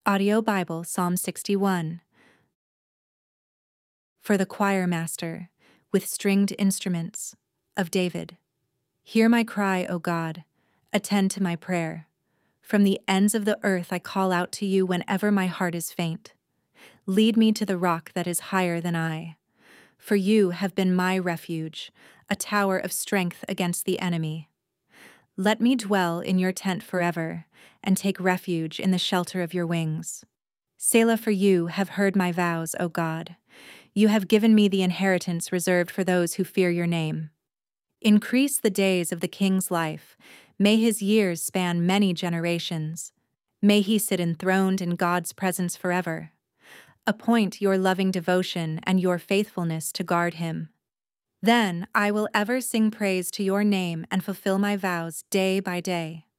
Audio Bible, Psalm 61. For the choir master, with stringed instruments, of David. Hear my cry, O God. Attend to my prayer. From the ends of the earth I call out to you whenever my heart is faint. Lead me to the rock that is higher than I. For you have been my refuge, a tower of strength against the enemy. Let me dwell in your tent forever, and take refuge in the shelter of your wings. Selah, for you have heard my vows, O God. You have given me the inheritance reserved for those who fear your name. Increase the days of the king's life. May his years span many generations. May he sit enthroned in God's presence forever. Appoint your loving devotion and your faithfulness to guard him. Then I will ever sing praise to your name and fulfill my vows day by day.